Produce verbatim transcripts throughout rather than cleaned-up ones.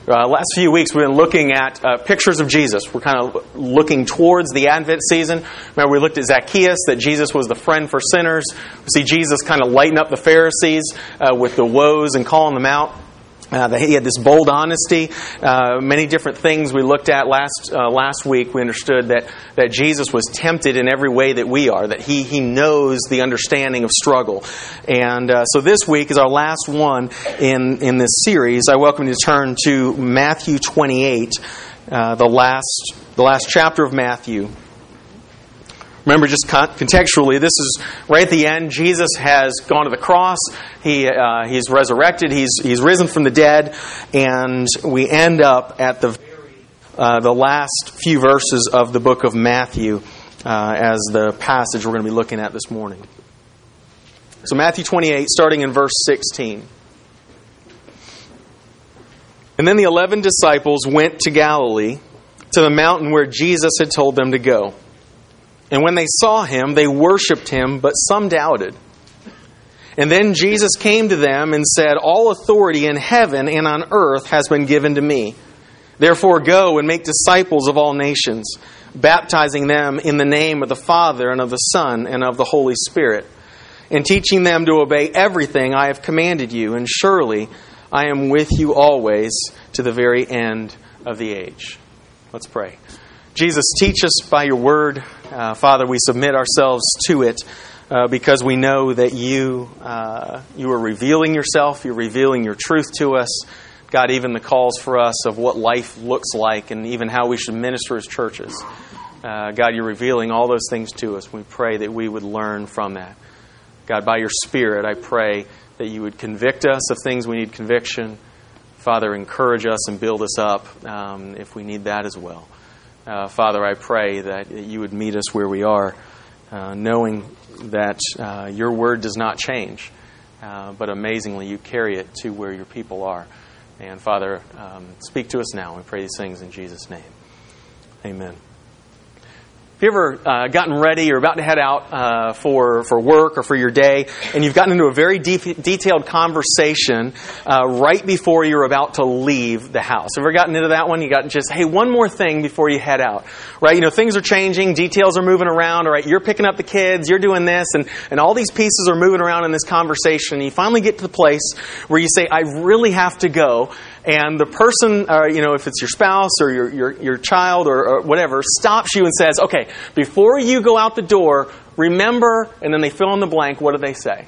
Uh, last few weeks we've been looking at uh, pictures of Jesus. We're kind of looking towards the Advent season. Remember, we looked at Zacchaeus, that Jesus was the friend for sinners. We see Jesus kind of lighten up the Pharisees uh, with the woes and calling them out. Uh, that he had this bold honesty. Uh, many different things we looked at last uh, last week. We understood that that Jesus was tempted in every way that we are. That he he knows the understanding of struggle. And uh, so this week is our last one in in this series. I welcome you to turn to Matthew twenty-eight, uh, the last the last chapter of Matthew. Remember, just contextually, this is right at the end. Jesus has gone to the cross. He uh, he's resurrected. He's he's risen from the dead, and we end up at the uh, the last few verses of the book of Matthew uh, as the passage we're going to be looking at this morning. So Matthew twenty-eight, starting in verse sixteen. And then the eleven disciples went to Galilee, to the mountain where Jesus had told them to go. And when they saw him, they worshipped him, but some doubted. And then Jesus came to them and said, "All authority in heaven and on earth has been given to me. Therefore go and make disciples of all nations, baptizing them in the name of the Father and of the Son and of the Holy Spirit, and teaching them to obey everything I have commanded you. And surely I am with you always to the very end of the age." Let's pray. Jesus, teach us by your word. Uh, Father, we submit ourselves to it uh, because we know that you uh, you are revealing yourself. You're revealing your truth to us. God, even the calls for us of what life looks like and even how we should minister as churches. Uh, God, you're revealing all those things to us. We pray that we would learn from that. God, by your Spirit, I pray that you would convict us of things we need conviction. Father, encourage us and build us up um, if we need that as well. Uh, Father, I pray that you would meet us where we are, uh, knowing that uh, your word does not change, uh, but amazingly you carry it to where your people are. And Father, um, speak to us now. We pray these things in Jesus' name. Amen. Have you ever uh, gotten ready or about to head out uh, for, for work or for your day, and you've gotten into a very de- detailed conversation uh, right before you're about to leave the house? Have you ever gotten into that one? You got just, hey, one more thing before you head out, right? You know, things are changing, details are moving around, all right? You're picking up the kids, you're doing this, and, and all these pieces are moving around in this conversation, and you finally get to the place where you say, I really have to go. And the person, uh, you know, if it's your spouse or your your, your child or, or whatever, stops you and says, okay, before you go out the door, remember, and then they fill in the blank, what do they say?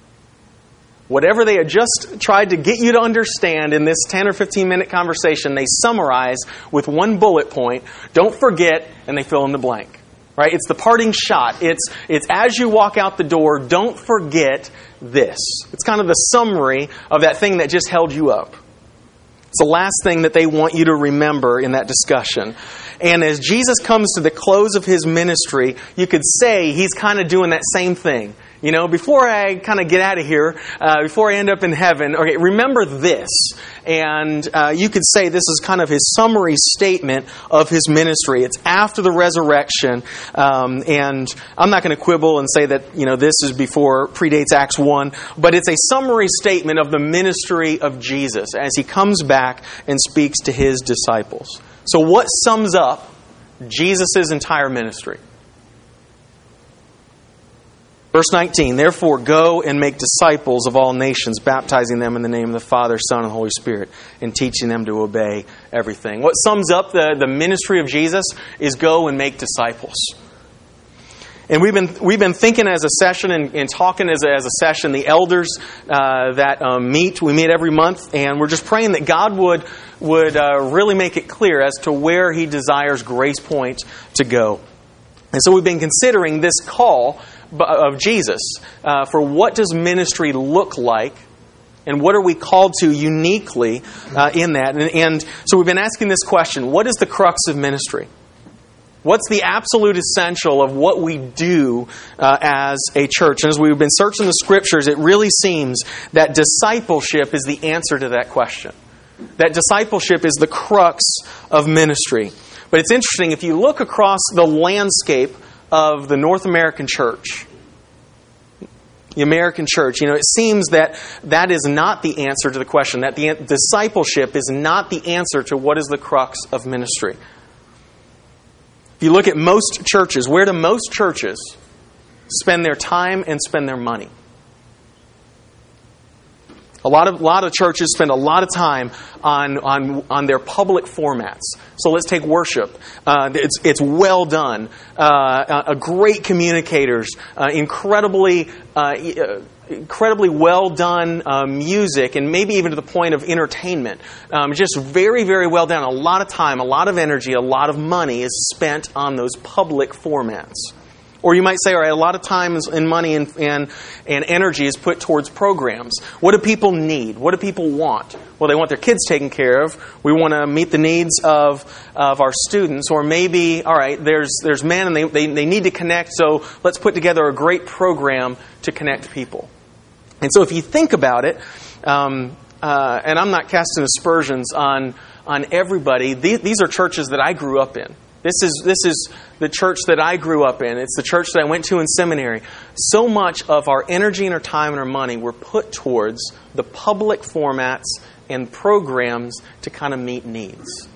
Whatever they had just tried to get you to understand in this ten or fifteen minute conversation, they summarize with one bullet point, don't forget, and they fill in the blank. Right? It's the parting shot. It's it's as you walk out the door, don't forget this. It's kind of the summary of that thing that just held you up. It's the last thing that they want you to remember in that discussion. And as Jesus comes to the close of his ministry, you could say he's kind of doing that same thing. You know, before I kind of get out of here, uh, before I end up in heaven, okay, remember this. And uh, you could say this is kind of his summary statement of his ministry. It's after the resurrection. Um, and I'm not going to quibble and say that, you know, this is before, predates Acts one. But it's a summary statement of the ministry of Jesus as he comes back and speaks to his disciples. So what sums up Jesus' entire ministry? Verse nineteen, therefore go and make disciples of all nations, baptizing them in the name of the Father, Son, and Holy Spirit, and teaching them to obey everything. What sums up the, the ministry of Jesus is go and make disciples. And we've been we've been thinking as a session and, and talking as a, as a session, the elders uh, that um, meet, we meet every month, and we're just praying that God would, would uh, really make it clear as to where He desires Grace Point to go. And so we've been considering this call of Jesus uh, for what does ministry look like, and what are we called to uniquely uh, in that. And, and so we've been asking this question, what is the crux of ministry? What's the absolute essential of what we do uh, as a church? And as we've been searching the Scriptures, it really seems that discipleship is the answer to that question. That discipleship is the crux of ministry. But it's interesting, if you look across the landscape of the North American church, the American church, you know, it seems that that is not the answer to the question, that the discipleship is not the answer to what is the crux of ministry. If you look at most churches, where do most churches spend their time and spend their money? A lot of, lot of churches spend a lot of time on, on, on their public formats. So let's take worship. Uh, it's, it's well done. Uh, a great communicators. Uh, incredibly, uh, incredibly well done uh, music, and maybe even to the point of entertainment. Um, just very, very well done. A lot of time, a lot of energy, a lot of money is spent on those public formats. Or you might say, all right, a lot of time and money and, and, and energy is put towards programs. What do people need? What do people want? Well, they want their kids taken care of. We want to meet the needs of, of our students. Or maybe, all right, there's there's men and they, they, they need to connect, so let's put together a great program to connect people. And so if you think about it, um, uh, and I'm not casting aspersions on, on everybody, these, these are churches that I grew up in. This is this is the church that I grew up in. It's the church that I went to in seminary. So much of our energy and our time and our money were put towards the public formats and programs to kind of meet needs.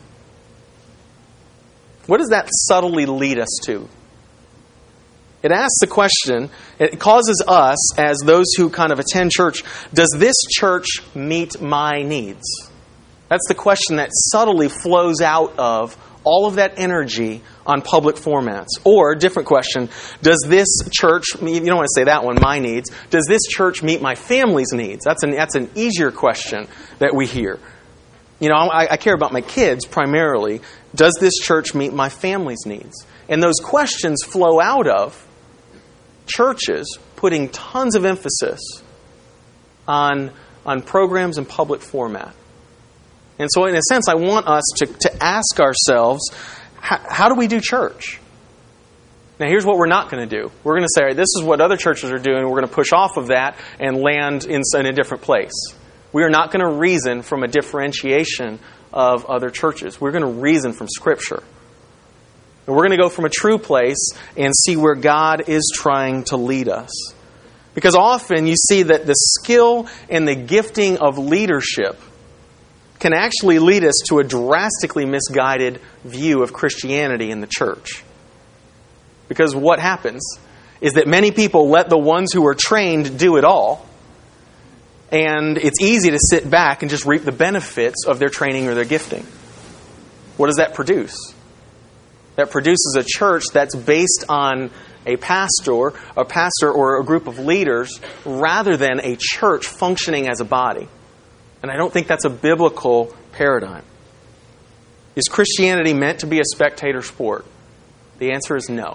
What does that subtly lead us to? It asks the question, it causes us, as those who kind of attend church, does this church meet my needs? That's the question that subtly flows out of all of that energy on public formats. Or, different question, does this church, you don't want to say that one, my needs, does this church meet my family's needs? That's an, that's an easier question that we hear. You know, I, I care about my kids primarily. Does this church meet my family's needs? And those questions flow out of churches putting tons of emphasis on, on programs and public format. And so in a sense, I want us to, to ask ourselves, how, how do we do church? Now here's what we're not going to do. We're going to say, all right, this is what other churches are doing. We're going to push off of that and land in, in a different place. We are not going to reason from a differentiation of other churches. We're going to reason from Scripture. And we're going to go from a true place and see where God is trying to lead us. Because often you see that the skill and the gifting of leadership can actually lead us to a drastically misguided view of Christianity in the church. Because what happens is that many people let the ones who are trained do it all, and it's easy to sit back and just reap the benefits of their training or their gifting. What does that produce? That produces a church that's based on a pastor, a pastor or a group of leaders, rather than a church functioning as a body. And I don't think that's a biblical paradigm. Is Christianity meant to be a spectator sport? The answer is no.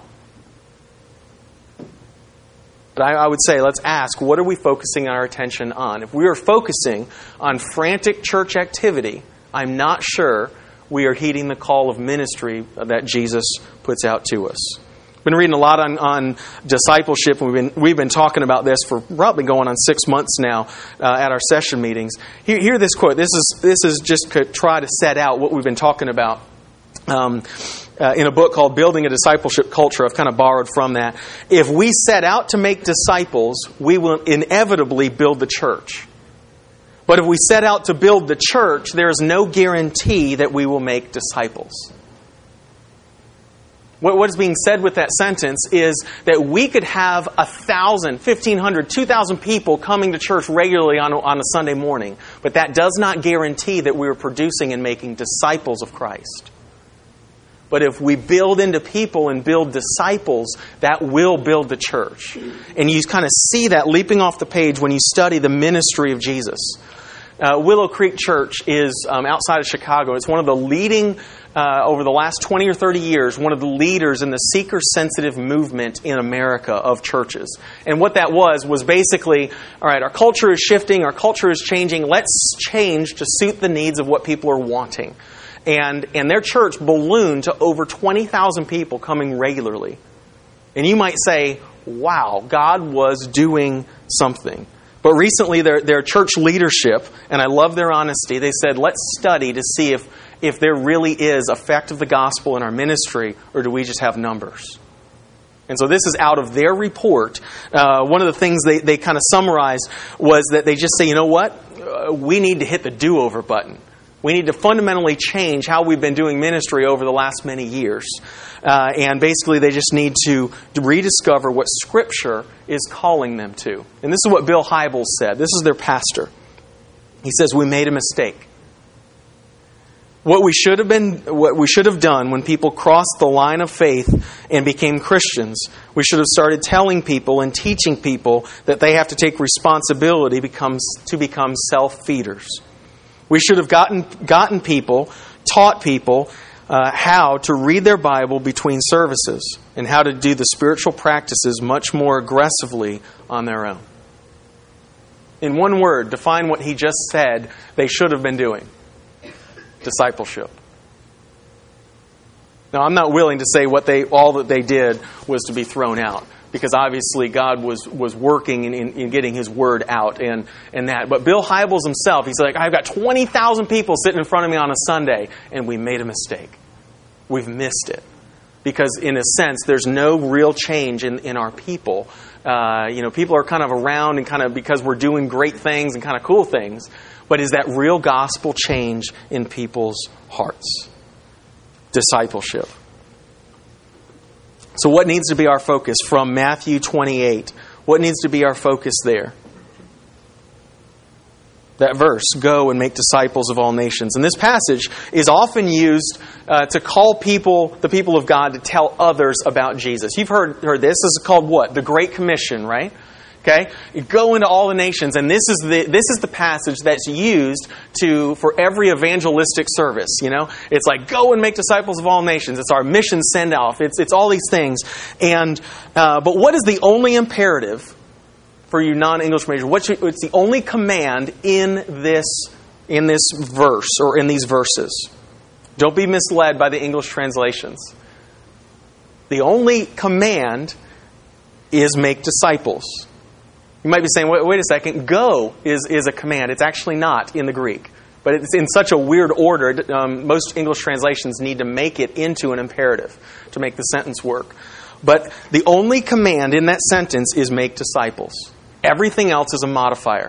But I, I would say, let's ask, what are we focusing our attention on? If we are focusing on frantic church activity, I'm not sure we are heeding the call of ministry that Jesus puts out to us. Been reading a lot on, on discipleship, and we've been we've been talking about this for probably going on six months now uh, at our session meetings. Hear, hear this quote. This is this is just to try to set out what we've been talking about um, uh, in a book called "Building a Discipleship Culture." I've kind of borrowed from that. If we set out to make disciples, we will inevitably build the church. But if we set out to build the church, there is no guarantee that we will make disciples. What is being said with that sentence is that we could have a thousand, fifteen hundred, two thousand people coming to church regularly on a, on a Sunday morning, but that does not guarantee that we are producing and making disciples of Christ. But if we build into people and build disciples, that will build the church. And you kind of see that leaping off the page when you study the ministry of Jesus. Uh, Willow Creek Church is um, outside of Chicago. It's one of the leading, uh, over the last twenty or thirty years, one of the leaders in the seeker-sensitive movement in America of churches. And what that was, was basically, all right, our culture is shifting, our culture is changing, let's change to suit the needs of what people are wanting. And, and their church ballooned to over twenty thousand people coming regularly. And you might say, wow, God was doing something. But recently, their, their church leadership, and I love their honesty, they said, let's study to see if, if there really is effect of the gospel in our ministry, or do we just have numbers? And so this is out of their report. Uh, one of the things they, they kind of summarized was that they just say, you know what? Uh, we need to hit the do-over button. We need to fundamentally change how we've been doing ministry over the last many years. Uh, and basically they just need to, to rediscover what Scripture is calling them to. And this is what Bill Hybels said. This is their pastor. He says, we made a mistake. What we should have been, what we should have done when people crossed the line of faith and became Christians, we should have started telling people and teaching people that they have to take responsibility becomes, to become self-feeders. We should have gotten gotten people, taught people uh, how to read their Bible between services and how to do the spiritual practices much more aggressively on their own. In one word, define what he just said they should have been doing. Discipleship. Now, I'm not willing to say what they all that they did was to be thrown out, because obviously God was was working in, in, in getting His word out and, and that. But Bill Hybels himself, he's like, I've got twenty thousand people sitting in front of me on a Sunday, and we made a mistake. We've missed it. Because in a sense, there's no real change in, in our people. Uh, you know, people are kind of around and kind of because we're doing great things and kind of cool things. But is that real gospel change in people's hearts? Discipleship. So what needs to be our focus from Matthew twenty-eight? What needs to be our focus there? That verse, go and make disciples of all nations. And this passage is often used uh, to call people, the people of God, to tell others about Jesus. You've heard, heard this. This is called what? The Great Commission, right? Okay? You go into all the nations, and this is the this is the passage that's used to for every evangelistic service. You know, it's like go and make disciples of all nations. It's our mission send off. It's it's all these things. And uh, but what is the only imperative for you non-English majors? What's it's the only command in this in this verse or in these verses? Don't be misled by the English translations. The only command is make disciples. You might be saying, wait, wait a second, go is, is a command. It's actually not in the Greek. But it's in such a weird order, um, most English translations need to make it into an imperative to make the sentence work. But the only command in that sentence is make disciples. Everything else is a modifier.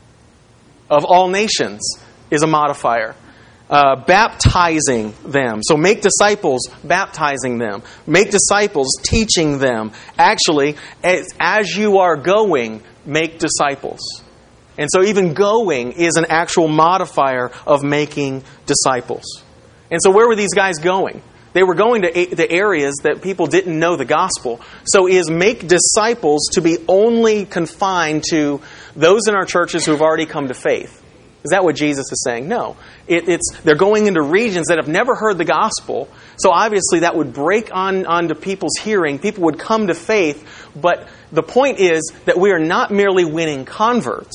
Of all nations is a modifier. Uh, baptizing them. So make disciples, baptizing them. Make disciples, teaching them. Actually, as, as you are going, make disciples. And so even going is an actual modifier of making disciples. And so where were these guys going? They were going to a- the areas that people didn't know the gospel. So is make disciples to be only confined to those in our churches who have already come to faith? Is that what Jesus is saying? No. It, it's they're going into regions that have never heard the gospel. So obviously that would break on onto people's hearing. People would come to faith. But the point is that we are not merely winning converts.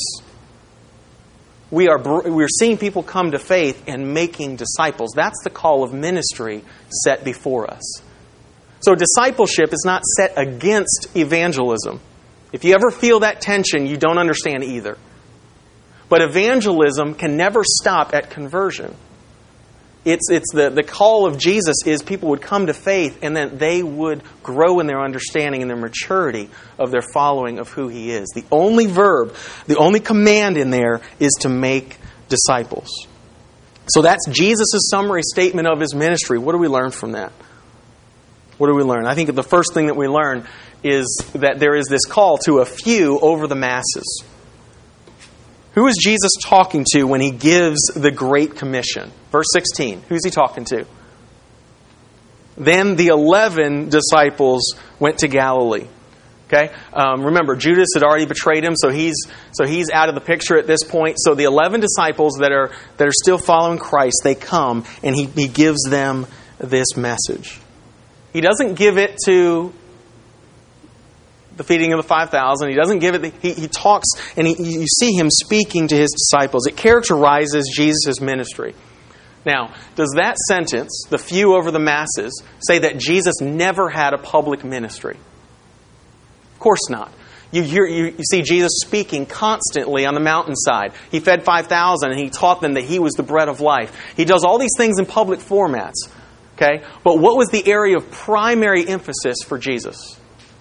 We are we're seeing people come to faith and making disciples. That's the call of ministry set before us. So discipleship is not set against evangelism. If you ever feel that tension, you don't understand either. But evangelism can never stop at conversion. It's it's the, the call of Jesus is people would come to faith and then they would grow in their understanding and their maturity of their following of who He is. The only verb, the only command in there is to make disciples. So that's Jesus' summary statement of His ministry. What do we learn from that? What do we learn? I think the first thing that we learn is that there is this call to a few over the masses. Who is Jesus talking to when He gives the Great Commission? Verse sixteen. Who's He talking to? Then the eleven disciples went to Galilee. Okay? Um, remember, Judas had already betrayed Him, so he's so he's out of the picture at this point. So the eleven disciples that are that are still following Christ, they come and He, he gives them this message. He doesn't give it to the feeding of the five thousand. He doesn't give it... The, he, he talks, and he, you see Him speaking to His disciples. It characterizes Jesus' ministry. Now, does that sentence, the few over the masses, say that Jesus never had a public ministry? Of course not. You, hear, you, you see Jesus speaking constantly on the mountainside. He fed five thousand, and He taught them that He was the bread of life. He does all these things in public formats. Okay? But what was the area of primary emphasis for Jesus?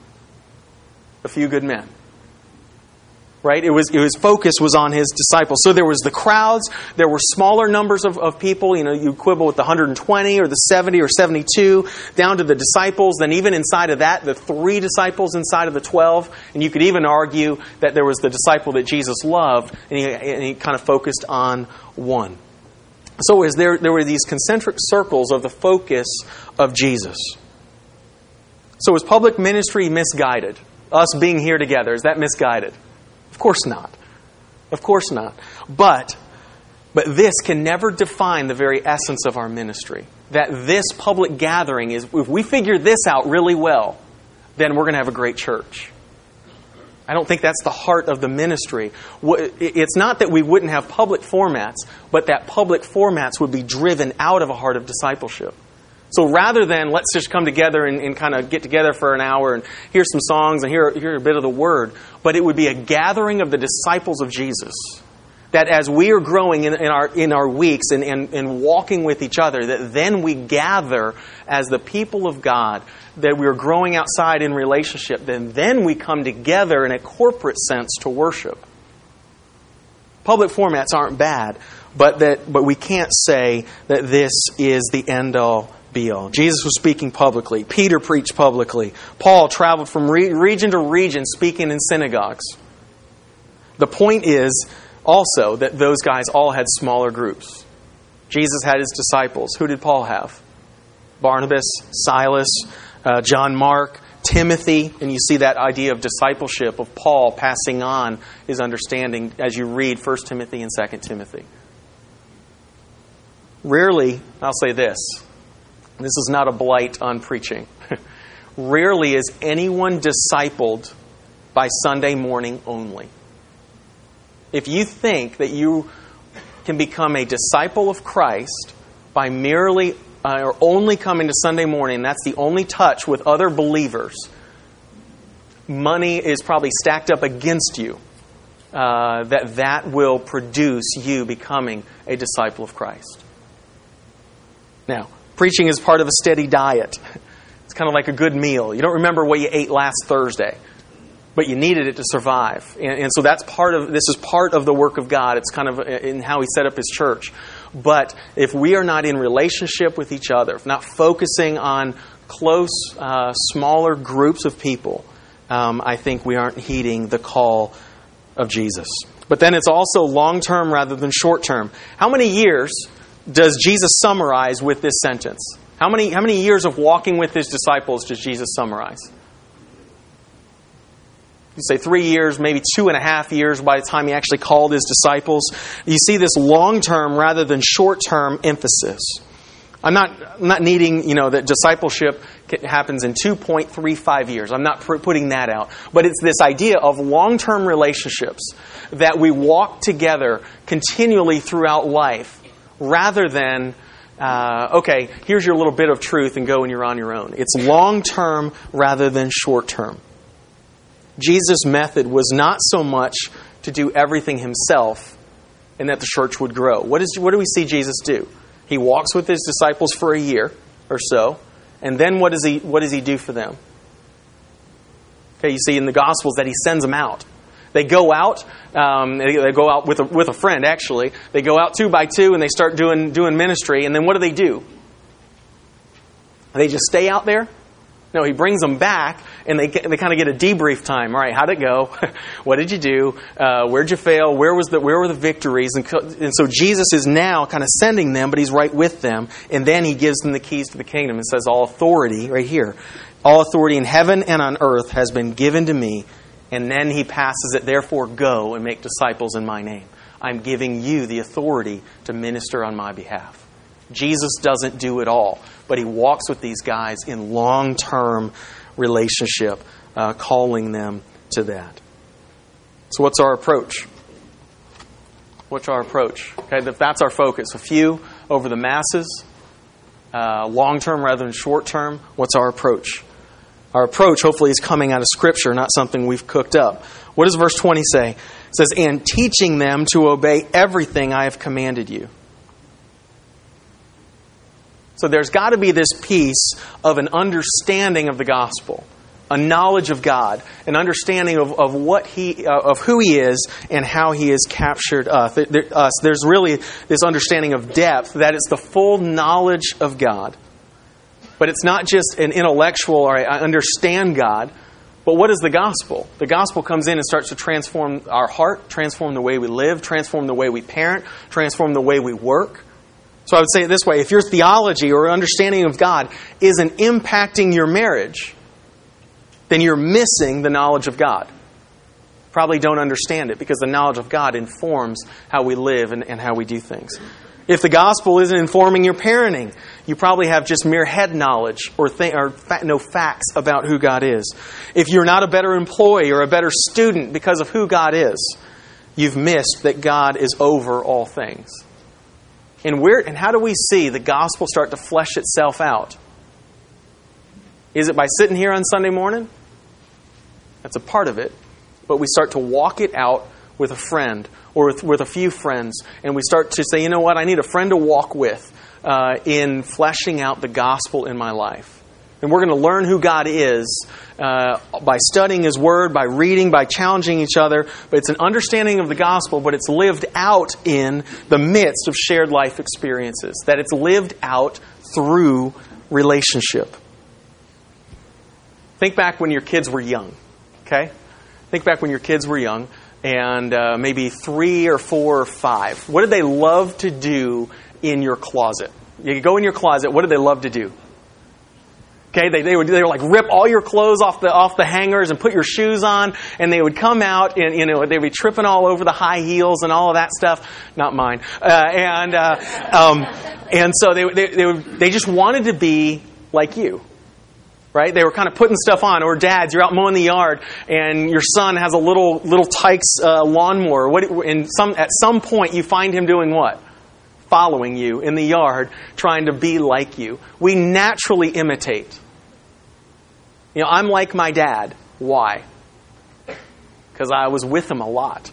a few good men. Right? It was, it was focus was on his disciples. So there was the crowds, there were smaller numbers of, of people, you know, you quibble with the one hundred twenty or the seventy or seventy-two, down to the disciples, then even inside of that, the three disciples inside of the twelve, and you could even argue that there was the disciple that Jesus loved, and he, and he kind of focused on one. So is there, there were these concentric circles of the focus of Jesus. So is public ministry misguided? Us being here together, is that misguided? Of course not. Of course not. But, but this can never define the very essence of our ministry. That this public gathering is, if we figure this out really well, then we're going to have a great church. I don't think that's the heart of the ministry. It's not that we wouldn't have public formats, but that public formats would be driven out of a heart of discipleship. So rather than let's just come together and, and kind of get together for an hour and hear some songs and hear, hear a bit of the Word, but it would be a gathering of the disciples of Jesus. That as we are growing in, in our in our weeks and, and, and walking with each other, that then we gather as the people of God, that we are growing outside in relationship, then then we come together in a corporate sense to worship. Public formats aren't bad, but that but we can't say that this is the end-all be-all. Jesus was speaking publicly. Peter preached publicly. Paul traveled from re- region to region speaking in synagogues. The point is also that those guys all had smaller groups. Jesus had his disciples. Who did Paul have? Barnabas, Silas, uh, John Mark, Timothy. And you see that idea of discipleship, of Paul passing on his understanding as you read First Timothy and Second Timothy. Rarely, I'll say this, this is not a blight on preaching. Rarely is anyone discipled by Sunday morning only. If you think that you can become a disciple of Christ by merely uh, or only coming to Sunday morning, that's the only touch with other believers, money is probably stacked up against you, uh, that that will produce you becoming a disciple of Christ. Now, preaching is part of a steady diet. It's kind of like a good meal. You don't remember what you ate last Thursday, but you needed it to survive. And, and so that's part of, this is part of the work of God. It's kind of in how He set up His church. But if we are not in relationship with each other, if not focusing on close, uh, smaller groups of people, um, I think we aren't heeding the call of Jesus. But then it's also long-term rather than short-term. How many years does Jesus summarize with this sentence? How many, how many years of walking with His disciples does Jesus summarize? You say three years, maybe two and a half years by the time He actually called His disciples. You see this long-term rather than short-term emphasis. I'm not, I'm not needing, you know, that discipleship happens in two point three five years. I'm not putting that out. But it's this idea of long-term relationships that we walk together continually throughout life rather than, uh, okay, here's your little bit of truth and go and you're on your own. It's long-term rather than short-term. Jesus' method was not so much to do everything Himself and that the church would grow. What is, what do we see Jesus do? He walks with His disciples for a year or so, and then what does He, what does He do for them? Okay, you see in the Gospels that He sends them out. They go out, um, they, they go out with a, with a friend, actually. They go out two by two and they start doing, doing ministry, and then what do they do? They just stay out there? No, He brings them back, and they they kind of get a debrief time. All right, how'd it go? What did you do? Uh, where'd you fail? Where was the where were the victories? And, and so Jesus is now kind of sending them, but He's right with them. And then He gives them the keys to the kingdom and says, all authority, right here, all authority in heaven and on earth has been given to me. And then He passes it, therefore go and make disciples in my name. I'm giving you the authority to minister on my behalf. Jesus doesn't do it all, but He walks with these guys in long-term relationship, uh, calling them to that. So what's our approach? What's our approach? Okay, if that's our focus, a few over the masses, uh, long-term rather than short-term, what's our approach? Our approach, hopefully, is coming out of Scripture, not something we've cooked up. What does verse twenty say? It says, and teaching them to obey everything I have commanded you. So there's got to be this piece of an understanding of the gospel, a knowledge of God, an understanding of, of what He, uh, of who He is and how He has captured us. us. There's really this understanding of depth, that it's the full knowledge of God. But it's not just an intellectual, or I understand God, but what is the gospel? The gospel comes in and starts to transform our heart, transform the way we live, transform the way we parent, transform the way we work. So I would say it this way: if your theology or understanding of God isn't impacting your marriage, then you're missing the knowledge of God. Probably don't understand it, because the knowledge of God informs how we live and, and how we do things. If the gospel isn't informing your parenting, you probably have just mere head knowledge or, th- or fa- no facts about who God is. If you're not a better employee or a better student because of who God is, you've missed that God is over all things. And where and how do we see the gospel start to flesh itself out? Is it by sitting here on Sunday morning? That's a part of it. But we start to walk it out with a friend or with, with a few friends, and we start to say, you know what, I need a friend to walk with uh, in fleshing out the gospel in my life. And we're going to learn who God is uh, by studying His Word, by reading, by challenging each other. But it's an understanding of the gospel, but it's lived out in the midst of shared life experiences. That it's lived out through relationship. Think back when your kids were young, okay? Think back when your kids were young, and uh, maybe three or four or five. What did they love to do in your closet? You could go in your closet. What did they love to do? Okay, they they would they would like rip all your clothes off the off the hangers and put your shoes on, and they would come out and you know they'd be tripping all over the high heels and all of that stuff. Not mine. Uh, and uh, um, and so they they they, would, they just wanted to be like you. Right? They were kind of putting stuff on. Or dads, you're out mowing the yard, and your son has a little little Tykes uh, lawnmower. What? And some at some point you find him doing what? Following you in the yard, trying to be like you. We naturally imitate. You know, I'm like my dad. Why? Because I was with him a lot.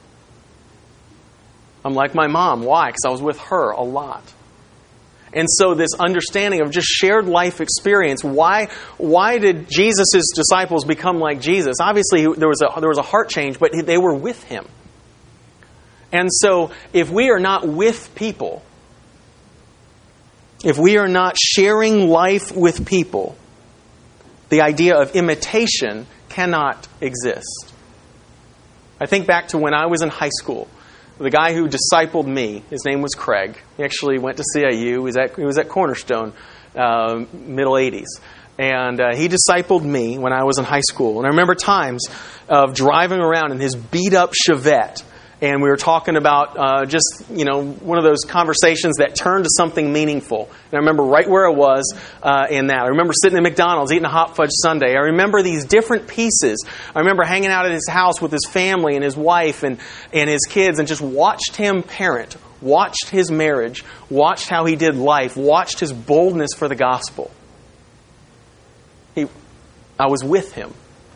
I'm like my mom. Why? Because I was with her a lot. And so this understanding of just shared life experience, why why did Jesus' disciples become like Jesus? Obviously, there was a there was a heart change, but they were with Him. And so if we are not with people, if we are not sharing life with people, the idea of imitation cannot exist. I think back to when I was in high school. The guy who discipled me, his name was Craig. He actually went to C I U. He was at, he was at Cornerstone, uh, middle eighties. And uh, he discipled me when I was in high school. And I remember times of driving around in his beat-up Chevette. And we were talking about uh, just, you know, one of those conversations that turned to something meaningful. And I remember right where I was uh, in that. I remember sitting at McDonald's eating a hot fudge sundae. I remember these different pieces. I remember hanging out at his house with his family and his wife and, and his kids and just watched him parent, watched his marriage, watched how he did life, watched his boldness for the gospel. He, I was with him.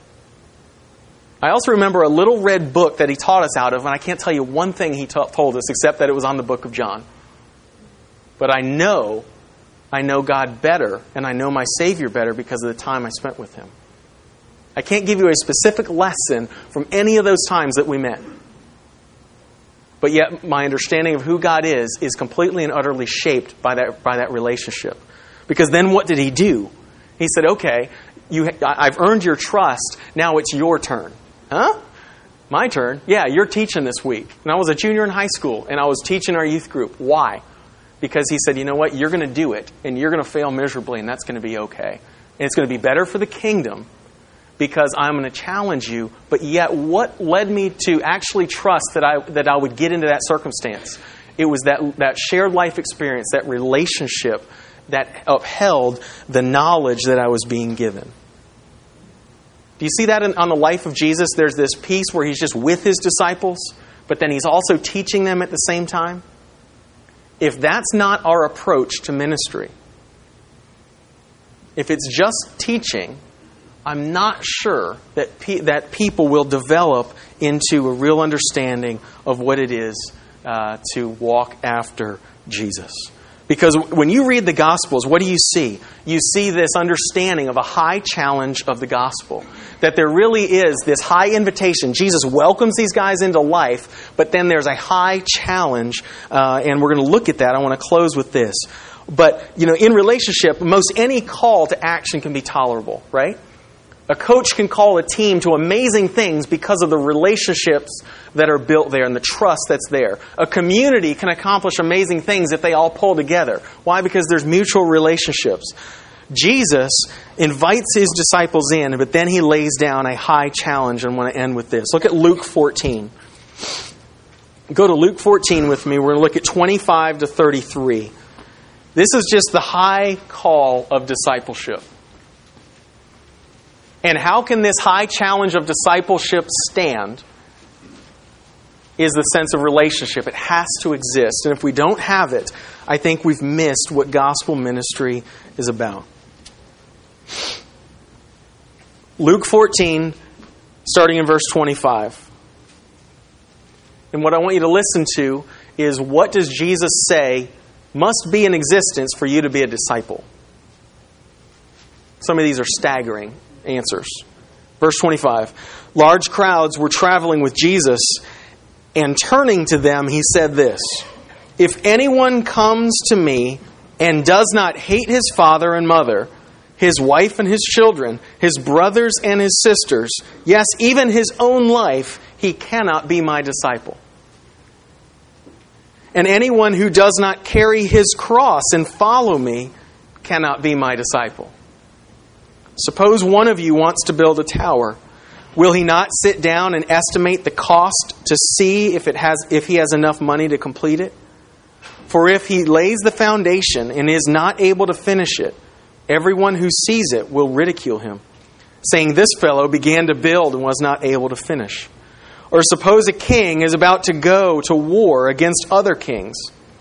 I also remember a little red book that he taught us out of, and I can't tell you one thing he ta- told us except that it was on the book of John. But I know, I know God better, and I know my Savior better because of the time I spent with Him. I can't give you a specific lesson from any of those times that we met. But yet, my understanding of who God is is completely and utterly shaped by that by that relationship. Because then what did He do? He said, okay, you, I've earned your trust, now it's your turn. Huh? My turn? Yeah, you're teaching this week. And I was a junior in high school, and I was teaching our youth group. Why? Because He said, you know what? You're going to do it, and you're going to fail miserably, and that's going to be okay. And it's going to be better for the kingdom because I'm going to challenge you. But yet, what led me to actually trust that I that I would get into that circumstance? It was that, that shared life experience, that relationship that upheld the knowledge that I was being given. Do you see that in, on the life of Jesus? There's this piece where He's just with His disciples, but then He's also teaching them at the same time. If that's not our approach to ministry, if it's just teaching, I'm not sure that pe- that people will develop into a real understanding of what it is uh, to walk after Jesus. Because when you read the Gospels, what do you see? You see this understanding of a high challenge of the gospel. That there really is this high invitation. Jesus welcomes these guys into life, but then there's a high challenge, uh, and we're going to look at that. I want to close with this. But, you know, in relationship, most any call to action can be tolerable, right? A coach can call a team to amazing things because of the relationships that are built there and the trust that's there. A community can accomplish amazing things if they all pull together. Why? Because there's mutual relationships. Jesus invites his disciples in, but then he lays down a high challenge, and I want to end with this. Look at Luke fourteen. Go to Luke fourteen with me. We're going to look at twenty-five to thirty-three. This is just the high call of discipleship. And how can this high challenge of discipleship stand? Is the sense of relationship. It has to exist. And if we don't have it, I think we've missed what gospel ministry is about. Luke fourteen, starting in verse twenty-five. And what I want you to listen to is, what does Jesus say must be in existence for you to be a disciple? Some of these are staggering answers. Verse twenty-five. Large crowds were traveling with Jesus, and turning to them, he said this, "If anyone comes to me and does not hate his father and mother, his wife and his children, his brothers and his sisters, yes, even his own life, he cannot be my disciple. And anyone who does not carry his cross and follow me cannot be my disciple. Suppose one of you wants to build a tower. Will he not sit down and estimate the cost to see if it has if he has enough money to complete it? For if he lays the foundation and is not able to finish it, everyone who sees it will ridicule him, saying, 'This fellow began to build and was not able to finish.' Or suppose a king is about to go to war against other kings.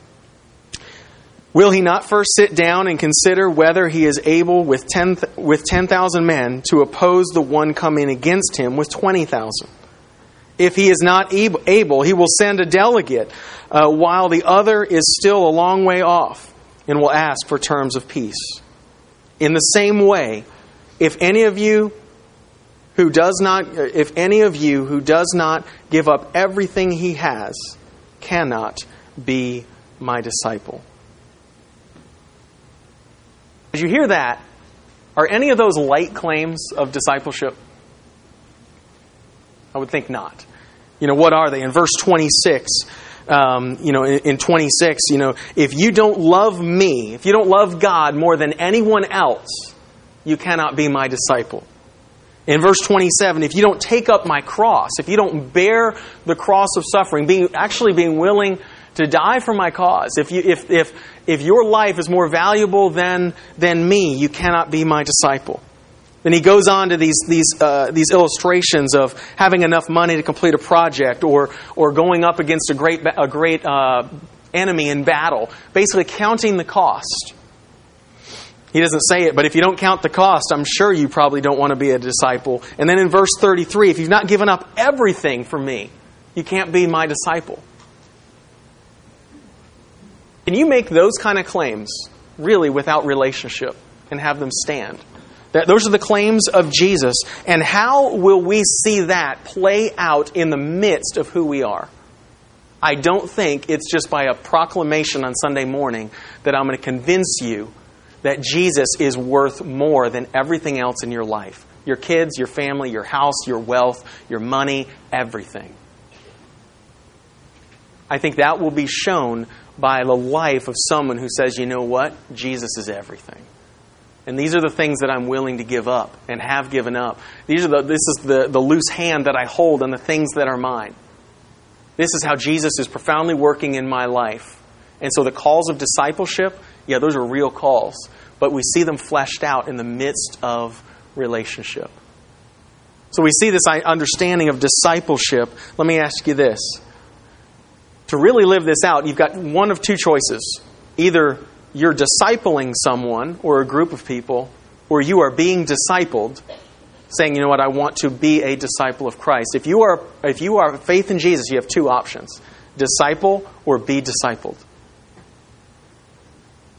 Will he not first sit down and consider whether he is able with ten with ten thousand men to oppose the one coming against him with twenty thousand? If he is not able, he will send a delegate uh, while the other is still a long way off, and will ask for terms of peace. In the same way, if any of you who does not, if any of you who does not give up everything he has, cannot be my disciple." As you hear that, are any of those light claims of discipleship? I would think not. You know, what are they? In verse twenty-six, um, you know, in, in twenty-six, you know, if you don't love me, if you don't love God more than anyone else, you cannot be my disciple. In verse twenty-seven, if you don't take up my cross, if you don't bear the cross of suffering, being actually being willing to die for my cause, if you if if if your life is more valuable than than me, you cannot be my disciple. Then he goes on to these these uh, these illustrations of having enough money to complete a project, or or going up against a great a great uh, enemy in battle, basically counting the cost. He doesn't say it, but if you don't count the cost, I'm sure you probably don't want to be a disciple. And then in verse thirty-three, if you've not given up everything for me, you can't be my disciple. Can you make those kind of claims really without relationship and have them stand? That, those are the claims of Jesus. And how will we see that play out in the midst of who we are? I don't think it's just by a proclamation on Sunday morning that I'm going to convince you that Jesus is worth more than everything else in your life. Your kids, your family, your house, your wealth, your money, everything. I think that will be shown by the life of someone who says, you know what? Jesus is everything. And these are the things that I'm willing to give up and have given up. These are the, this is the, the loose hand that I hold on the things that are mine. This is how Jesus is profoundly working in my life. And so the calls of discipleship, yeah, those are real calls. But we see them fleshed out in the midst of relationship. So we see this understanding of discipleship. Let me ask you this. To really live this out, you've got one of two choices. Either you're discipling someone or a group of people, or you are being discipled, saying, you know what, I want to be a disciple of Christ. If you are if you are faith in Jesus, you have two options. Disciple or be discipled.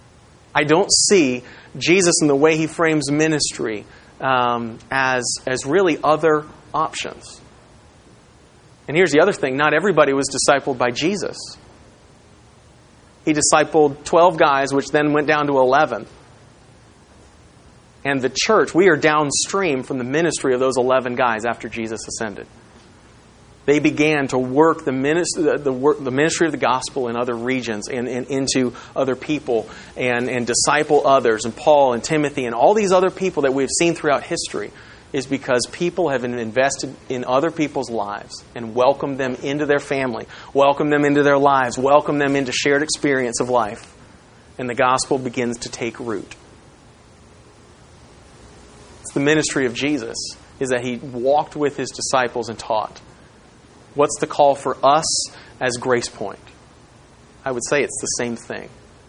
I don't see Jesus in the way he frames ministry um, as, as really other options. And here's the other thing. Not everybody was discipled by Jesus. He discipled twelve guys, which then went down to eleven. And the church, we are downstream from the ministry of those eleven guys after Jesus ascended. They began to work the ministry, the, the, work, the ministry of the gospel in other regions and, and into other people and, and disciple others. And Paul and Timothy and all these other people that we've seen throughout history is because people have been invested in other people's lives and welcomed them into their family, welcomed them into their lives, welcomed them into shared experience of life. And the gospel begins to take root. It's the ministry of Jesus, is that he walked with his disciples and taught. What's the call for us as Grace Point? I would say it's the same thing.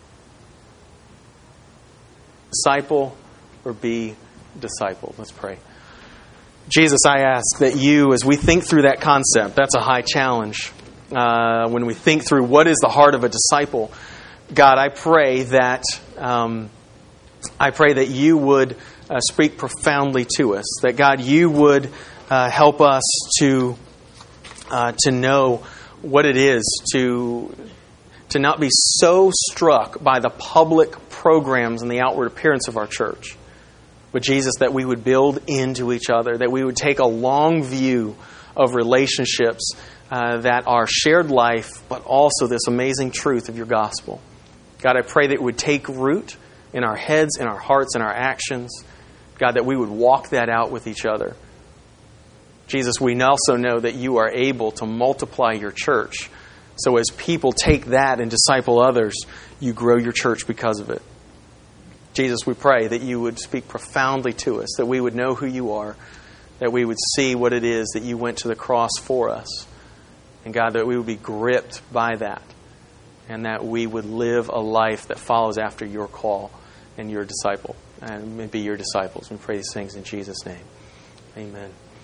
Disciple or be discipled. Let's pray. Jesus, I ask that you, as we think through that concept, that's a high challenge. Uh, when we think through what is the heart of a disciple, God, I pray that um, I pray that you would uh, speak profoundly to us. That God, you would uh, help us to uh, to know what it is to to not be so struck by the public programs and the outward appearance of our church. But Jesus, that we would build into each other, that we would take a long view of relationships uh, that are shared life, but also this amazing truth of your gospel. God, I pray that it would take root in our heads, in our hearts, in our actions. God, that we would walk that out with each other. Jesus, we also know that you are able to multiply your church. So as people take that and disciple others, you grow your church because of it. Jesus, we pray that you would speak profoundly to us, that we would know who you are, that we would see what it is that you went to the cross for us. And God, that we would be gripped by that, and that we would live a life that follows after your call and your disciple, and be your disciples. We pray these things in Jesus' name. Amen.